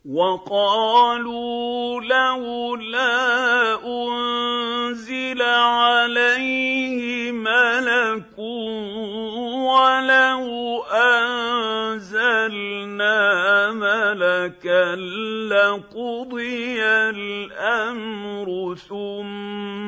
وقالوا لولا أنزل عليه ملك ولو أنزلنا ملكا لقضي الأمر ثم